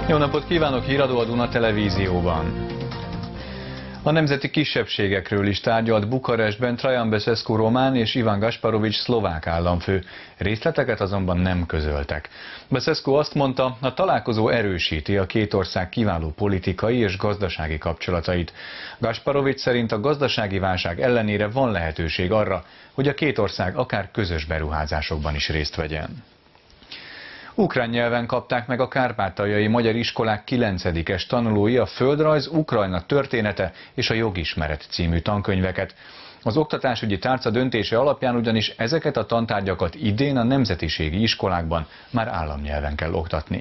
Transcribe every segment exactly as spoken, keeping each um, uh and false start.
Jó napot kívánok, híradó a Duna Televízióban. A nemzeti kisebbségekről is tárgyalt Bukarestben Traian Băsescu román és Ivan Gasparovics szlovák államfő. Részleteket azonban nem közöltek. Băsescu azt mondta, a találkozó erősíti a két ország kiváló politikai és gazdasági kapcsolatait. Gasparovics szerint a gazdasági válság ellenére van lehetőség arra, hogy a két ország akár közös beruházásokban is részt vegyen. Ukrán nyelven kapták meg a kárpátaljai magyar iskolák kilencedikes tanulói a Földrajz, Ukrajna története és a Jogismeret című tankönyveket. Az oktatásügyi tárca döntése alapján ugyanis ezeket a tantárgyakat idén a nemzetiségi iskolákban már államnyelven kell oktatni.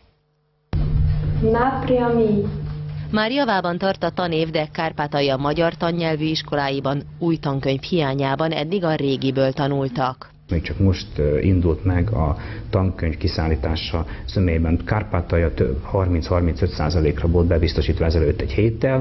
Már javában tart a tanév, de Kárpátalja magyar tannyelvű iskoláiban új tankönyv hiányában eddig a régiből tanultak. Még csak most indult meg a tankönyv kiszállítása személyben. Kárpátalja harminc-harmincöt százalékra volt bebiztosítva ezelőtt egy héttel,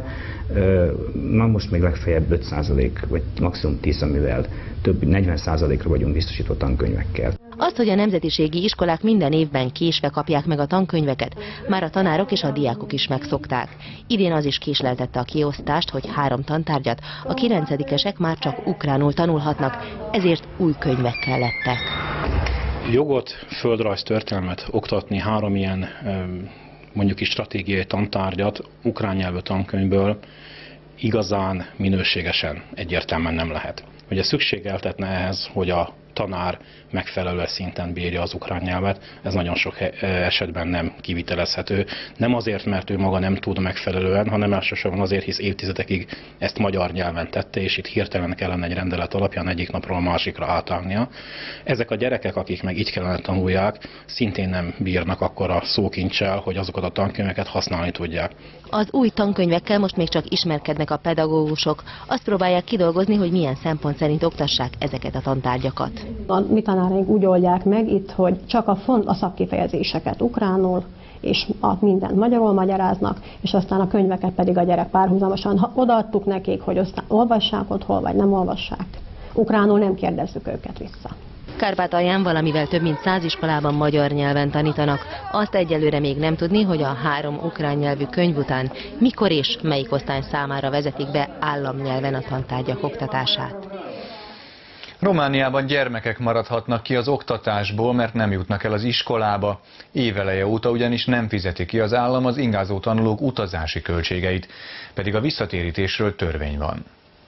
na most még legfeljebb öt százalék, vagy maximum tíz, amivel több negyven százalékra vagyunk biztosítva tankönyvekkel. Azt, hogy a nemzetiségi iskolák minden évben késve kapják meg a tankönyveket, már a tanárok és a diákok is megszokták. Idén az is késleltette a kiosztást, hogy három tantárgyat a kilencedikesek már csak ukránul tanulhatnak, ezért új könyvekkel lettek. Jogot, földrajz, történelmet oktatni három ilyen mondjuk is stratégiai tantárgyat ukrán nyelvű tankönyvből igazán minőségesen egyértelműen nem lehet. Ugye szükségeltetne ehhez, hogy a tanár megfelelő szinten bírja az ukrán nyelvet, ez nagyon sok esetben nem kivitelezhető. Nem azért, mert ő maga nem tud megfelelően, hanem elsősorban azért, hisz évtizedekig ezt magyar nyelven tette, és itt hirtelen kellene egy rendelet alapján egyik napról a másikra átállnia. Ezek a gyerekek, akik meg így kellene tanulják, szintén nem bírnak akkora szókincsel, hogy azokat a tankönyveket használni tudják. Az új tankönyvekkel most még csak ismerkednek a pedagógusok. Azt próbálják kidolgozni, hogy milyen szempont szerint oktassák ezeket a tantárgyakat. A mi tanáraink úgy oldják meg itt, hogy csak a, font, a szakkifejezéseket ukránul, és a mindent magyarul magyaráznak, és aztán a könyveket pedig a gyerek párhuzamosan odaadtuk nekik, hogy aztán olvassák otthon, vagy nem olvassák. Ukránul nem kérdezzük őket vissza. Kárpátalján valamivel több mint száz iskolában magyar nyelven tanítanak. Azt egyelőre még nem tudni, hogy a három ukrán nyelvű könyv után mikor és melyik osztály számára vezetik be államnyelven a tantárgyak oktatását. Romániában gyermekek maradhatnak ki az oktatásból, mert nem jutnak el az iskolába. Éveleje óta ugyanis nem fizeti ki az állam az ingázó tanulók utazási költségeit, pedig a visszatérítésről törvény van.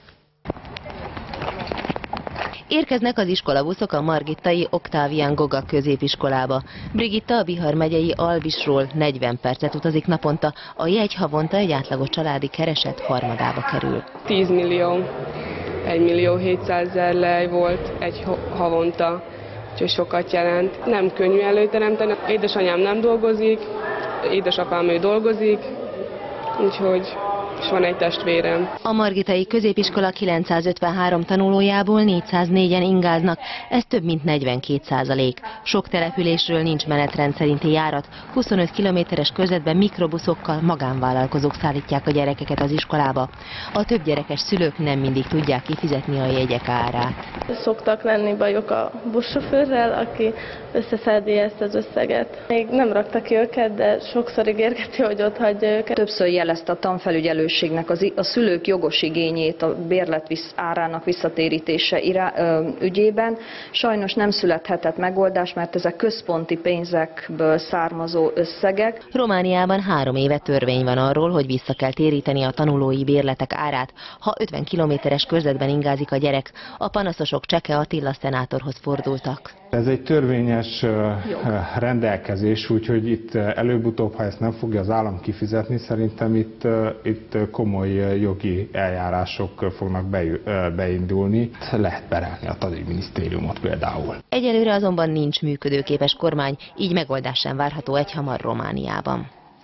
Érkeznek az iskolabuszok a margittai Oktávián Goga középiskolába. Brigitta a Bihar megyei Albisról negyven percet utazik naponta, a jegy havonta egy átlagos családi kereset harmadába kerül. tíz millió, egy millió hétszázezer lej volt egy havonta, úgyhogy sokat jelent. Nem könnyű előteremteni, édesanyám nem dolgozik, édesapám ő dolgozik, úgyhogy... és van egy testvérem. A margitai középiskola kilencszázötvenhárom tanulójából négyszáznégyen ingáznak, ez több mint negyvenkét százalék. Sok településről nincs menetrend szerinti járat, huszonöt kilométeres körzetben mikrobuszokkal magánvállalkozók szállítják a gyerekeket az iskolába. A több gyerekes szülők nem mindig tudják kifizetni a jegyek árát. Szoktak lenni bajok a buszsofőrrel, aki összeszedi ezt az összeget. Még nem rakta ki őket, de sokszor ígérgeti, hogy ott hagyja őket. Többször jelezte a tanfelügyelő a szülők jogos igényét a bérlet árának visszatérítése irá, ö, ügyében. Sajnos nem születhetett megoldás, mert ezek központi pénzekből származó összegek. Romániában három éve törvény van arról, hogy vissza kell téríteni a tanulói bérletek árát, ha ötven kilométeres körzetben ingázik a gyerek. A panaszosok Cseke Attila szenátorhoz fordultak. Ez egy törvényes rendelkezés, úgyhogy itt előbb-utóbb, ha ezt nem fogja az állam kifizetni, szerintem itt, itt komoly jogi eljárások fognak beindulni. Lehet perelni a tanügyminisztériumot például. Egyelőre azonban nincs működőképes kormány, így megoldás sem várható egyhamar Romániában.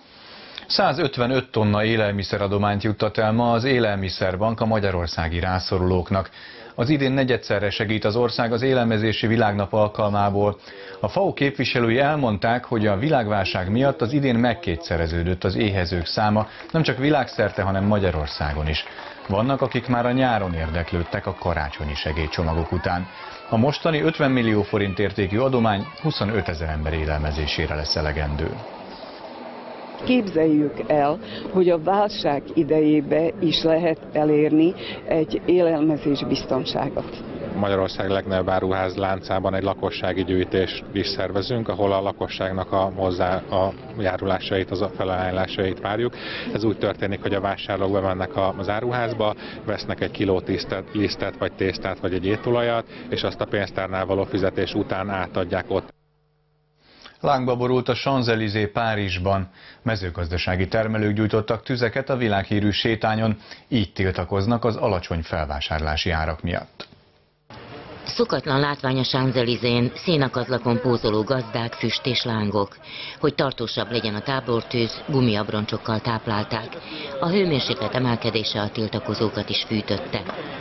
százötvenöt tonna élelmiszeradományt juttat el ma az Élelmiszerbank a magyarországi rászorulóknak. Az idén negyedszerre segít az ország az élelmezési világnap alkalmából. A FAO képviselői elmondták, hogy a világválság miatt az idén megkétszereződött az éhezők száma, nem csak világszerte, hanem Magyarországon is. Vannak, akik már a nyáron érdeklődtek a karácsonyi segélycsomagok után. A mostani ötven millió forint értékű adomány huszonötezer ember élelmezésére lesz elegendő. Képzeljük el, hogy a válság idejében is lehet elérni egy élelmezés biztonságot. Magyarország legnagyobb áruház láncában egy lakossági gyűjtést is szervezünk, ahol a lakosságnak a hozzá a járulásait, az a felajánlásait várjuk. Ez úgy történik, hogy a vásárlók bemennek az áruházba, vesznek egy kiló tisztet, lisztet, vagy tésztát, vagy egy étolajat, és azt a pénztárnál való fizetés után átadják ott. Lángba borult a Champs-Élysées Párizsban. Mezőgazdasági termelők gyújtottak tüzeket a világhírű sétányon, így tiltakoznak az alacsony felvásárlási árak miatt. Szokatlan látvány a Champs-Élysén, szénakazlakon pózoló gazdák, füst és lángok. Hogy tartósabb legyen a tábortűz, gumiabroncsokkal táplálták. A hőmérséklet emelkedése a tiltakozókat is fűtötte.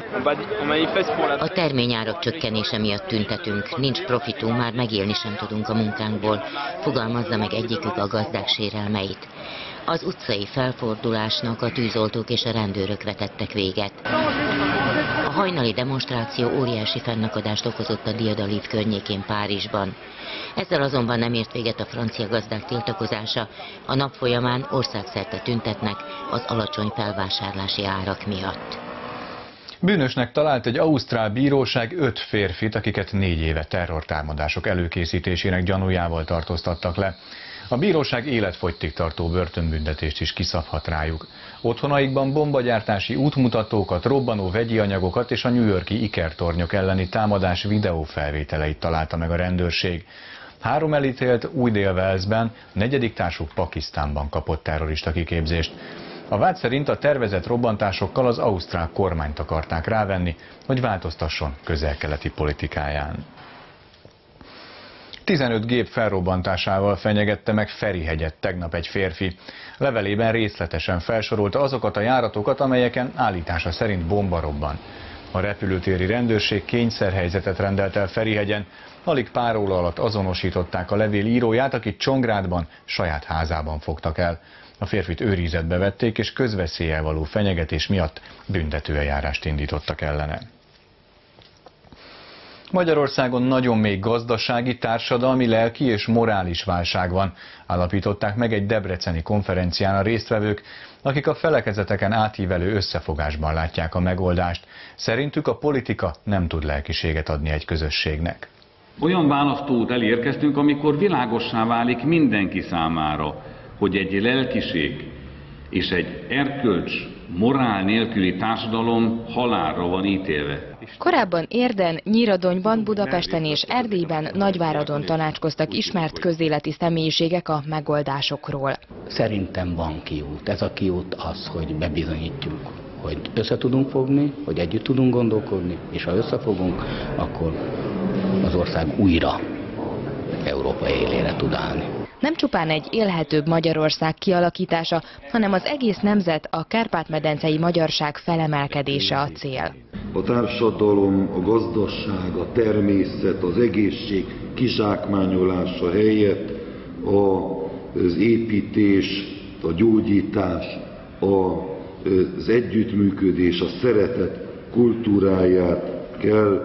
A terményárak csökkenése miatt tüntetünk, nincs profitunk, már megélni sem tudunk a munkánkból, fogalmazza meg egyikük a gazdák sérelmeit. Az utcai felfordulásnak a tűzoltók és a rendőrök vetettek véget. A hajnali demonstráció óriási fennakadást okozott a Diadalív környékén Párizsban. Ezzel azonban nem ért véget a francia gazdák tiltakozása, a nap folyamán országszerte tüntetnek az alacsony felvásárlási árak miatt. Bűnösnek talált egy ausztrál bíróság öt férfit, akiket négy éve terrortámadások előkészítésének gyanújával tartóztattak le. A bíróság életfogytig tartó börtönbüntetést is kiszabhat rájuk. Otthonaikban bombagyártási útmutatókat, robbanó vegyi anyagokat és a New York-i ikertornyok elleni támadás videófelvételeit találta meg a rendőrség. Három elítélt Új-Dél-Walesben, negyedik társuk Pakisztánban kapott terrorista kiképzést. A vád szerint a tervezett robbantásokkal az ausztrál kormányt akarták rávenni, hogy változtasson közel-keleti politikáján. tizenöt gép felrobbantásával fenyegette meg Ferihegyet tegnap egy férfi. Levelében részletesen felsorolta azokat a járatokat, amelyeken állítása szerint bomba robban. A repülőtéri rendőrség kényszerhelyzetet rendelt el Ferihegyen, alig pár óra alatt azonosították a levél íróját, akit Csongrádban, saját házában fogtak el. A férfit őrizetbe vették, és közveszéllyel való fenyegetés miatt büntetőeljárást indítottak ellene. Magyarországon nagyon mély gazdasági, társadalmi, lelki és morális válság van, állapították meg egy debreceni konferencián a résztvevők, akik a felekezeteken átívelő összefogásban látják a megoldást. Szerintük a politika nem tud lelkiséget adni egy közösségnek. Olyan választóút elérkeztünk, amikor világossá válik mindenki számára, hogy egy lelkiség és egy erkölcs, morál nélküli társadalom halálra van ítélve. Korábban Érden, Nyíradonyban, Budapesten és Erdélyben, Nagyváradon tanácskoztak ismert közéleti személyiségek a megoldásokról. Szerintem van kiút. Ez a kiút az, hogy bebizonyítjuk, hogy össze tudunk fogni, hogy együtt tudunk gondolkodni, és ha összefogunk, akkor az ország újra Európa élére tud állni. Nem csupán egy élhetőbb Magyarország kialakítása, hanem az egész nemzet, a kárpát-medencei magyarság felemelkedése a cél. A társadalom, a gazdaság, a természet, az egészség kizsákmányolása helyett az építés, a gyógyítás, az együttműködés, a szeretet kultúráját kell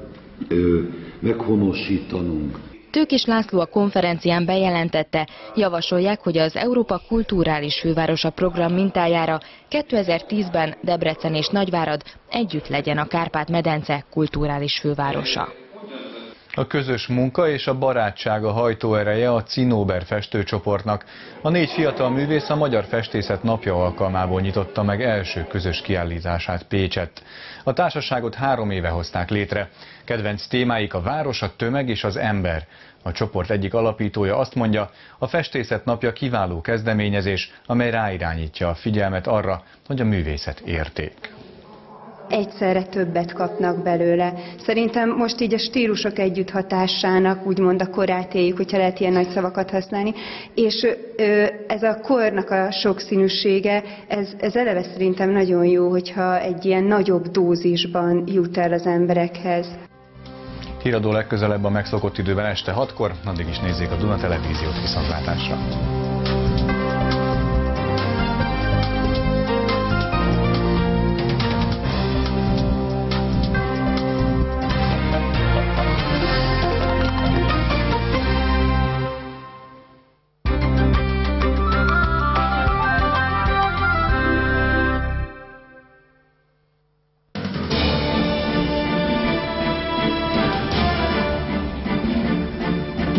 meghonosítanunk. Tőkés László a konferencián bejelentette, javasolják, hogy az Európa kulturális fővárosa program mintájára kétezer-tízben Debrecen és Nagyvárad együtt legyen a Kárpát-medence kulturális fővárosa. A közös munka és a barátság a hajtóereje a Cinóber festőcsoportnak. A négy fiatal művész a Magyar Festészet Napja alkalmából nyitotta meg első közös kiállítását Pécsett. A társaságot három éve hozták létre. Kedvenc témáik a város, a tömeg és az ember. A csoport egyik alapítója azt mondja, a Festészet Napja kiváló kezdeményezés, amely ráirányítja a figyelmet arra, hogy a művészet érték. Egyszerre többet kapnak belőle. Szerintem most így a stílusok együtthatásának úgymond a korát éljük, hogyha lehet ilyen nagy szavakat használni, és ez a kornak a sokszínűsége, ez, ez eleve szerintem nagyon jó, hogyha egy ilyen nagyobb dózisban jut el az emberekhez. Híradó legközelebb a megszokott időben este hatkor, addig is nézzék a Duna Televíziót, viszontlátásra!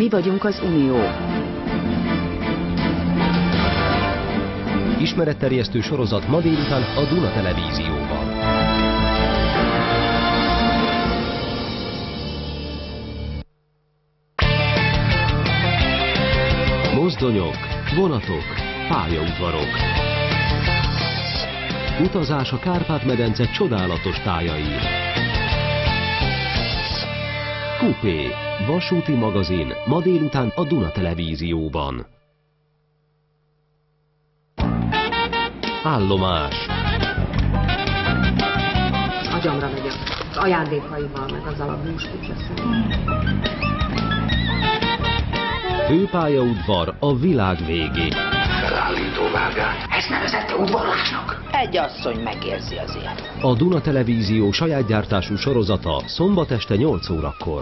Mi vagyunk az Unió. Ismeretterjesztő sorozat ma délután a Duna Televízióban. Mozdonyok, vonatok, pályaudvarok. Utazás a Kárpát-medence csodálatos tájain. Coupé, vasúti magazin, ma délután a Duna Televízióban. Állomás. Agyamra megyek az ajándékaival, meg azzal a búskucsaszal. Főpályaudvar a világ végé. Felállító vágány. Ezt nevezette udvarlásnak. Egy asszony megérzi az ilyet. A Duna Televízió saját gyártású sorozata szombat este nyolc órakor.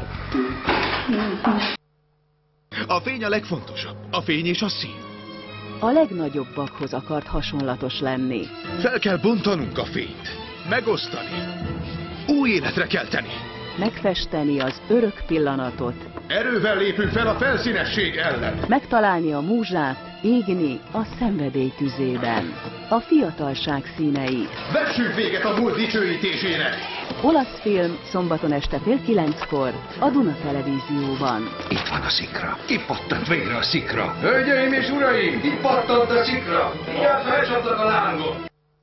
A fény a legfontosabb. A fény és a szín. A legnagyobbakhoz akart hasonlatos lenni. Fel kell bontanunk a fényt. Megosztani. Új életre kelteni. Megfesteni az örök pillanatot. Erővel lépünk fel a felszínesség ellen. Megtalálni a múzsát, égni a szenvedély tüzében. A fiatalság színei. Vessünk véget a múlt dicsőítésének. Olasz film szombaton este fél kilenckor a Duna Televízióban. Itt van a szikra. Kipattant végre a szikra. Hölgyeim és uraim, kipattant a szikra. Vigyázz, elcsaptak a lángot.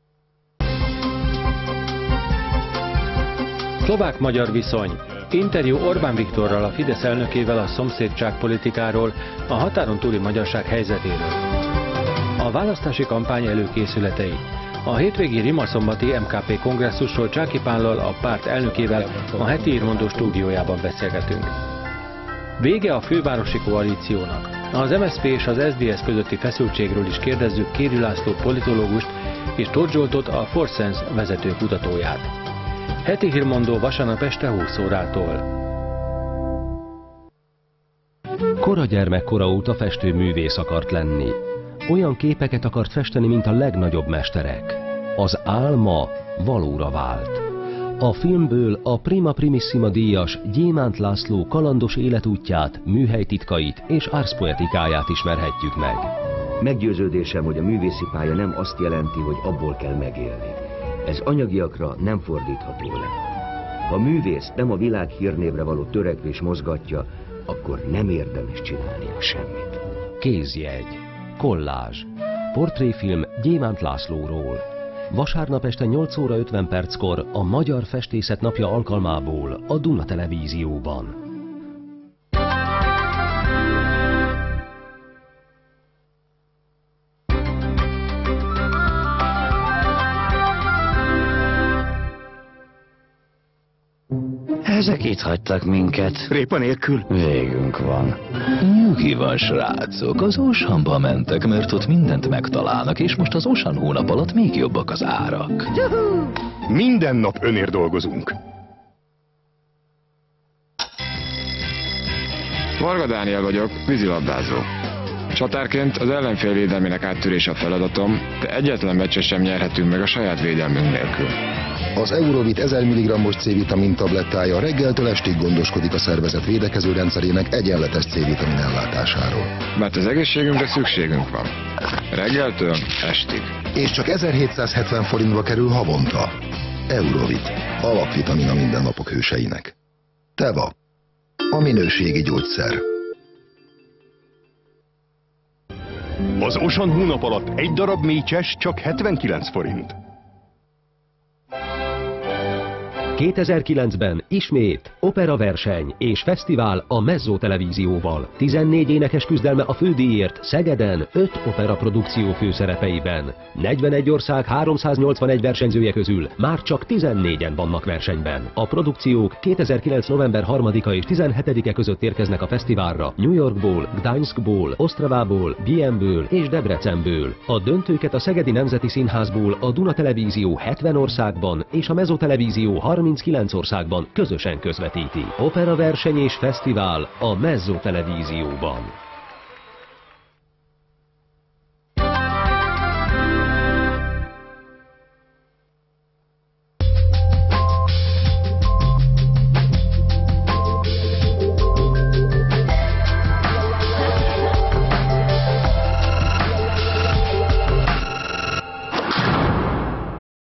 Szlovák-magyar viszony. Interjú Orbán Viktorral, a Fidesz elnökével a szomszédságpolitikáról, a határon túli magyarság helyzetéről. A választási kampány előkészületei. A hétvégi Rima-szombati em ká pé kongresszusról Csáky Pállal, a párt elnökével a heti Írmondó stúdiójában beszélgetünk. Vége a fővárosi koalíciónak. Az em es zé pé és az es zé dé es közötti feszültségről is kérdezzük Kéri László politológust és Tóth Zsoltot, a Forsense vezető kutatóját. Heti hírmondó vasárnap este húsz órától. Kora gyermekkora óta festőművész akart lenni. Olyan képeket akart festeni, mint a legnagyobb mesterek. Az álma valóra vált. A filmből a Prima Primissima díjas Gyémánt László kalandos életútját, műhelytitkait és árszpoetikáját ismerhetjük meg. Meggyőződésem, hogy a művészi pálya nem azt jelenti, hogy abból kell megélni. Ez anyagiakra nem fordítható le. Ha a művész nem a világ hírnévre való törekvés mozgatja, akkor nem érdemes csinálnia semmit. Kézjegy, kollázs, portréfilm Gyémánt Lászlóról. Vasárnap este nyolc óra ötven perckor a Magyar Festészet Napja alkalmából a Duna Televízióban. Ezek itt hagytak minket. Répa nélkül? Végünk van. Nyugi van, srácok, az Oceanba mentek, mert ott mindent megtalálnak, és most az Ocean hónap alatt még jobbak az árak. Minden nap önért dolgozunk. Varga Dániel vagyok, vízilabdázó. Csatárként az ellenfél védelmének áttörése a feladatom, de egyetlen meccset sem nyerhetünk meg a saját védelmünk nélkül. Az Eurovit ezer milligrammos C-vitamin tablettája reggeltől estig gondoskodik a szervezet védekező rendszerének egyenletes C-vitamin ellátásáról. Mert az egészségünkre szükségünk van. Reggeltől estig. És csak ezerhétszázhetven forintba kerül havonta. Eurovit. Alapvitamin a mindennapok hőseinek. Teva. A minőségi gyógyszer. Az Ocean hónap alatt egy darab mécses csak hetvenkilenc forint. kétezer-kilencben ismét operaverseny és fesztivál a Mezzo Televízióval. tizennégy énekes küzdelme a fődíjért Szegeden öt opera produkció főszerepeiben. negyvenegy ország háromszáznyolcvanegy versenyzője közül már csak tizennégyen vannak versenyben. A produkciók kétezer-kilenc november harmadika és tizenhetedike között érkeznek a fesztiválra New Yorkból, Gdańskból, Osztravából, Bienből és Debrecenből. A döntőket a Szegedi Nemzeti Színházból a Duna Televízió hetven országban és a Mezzo Televízió harminckilenc országban közösen közvetíti. Operaverseny és fesztivál a Mezzo Televízióban.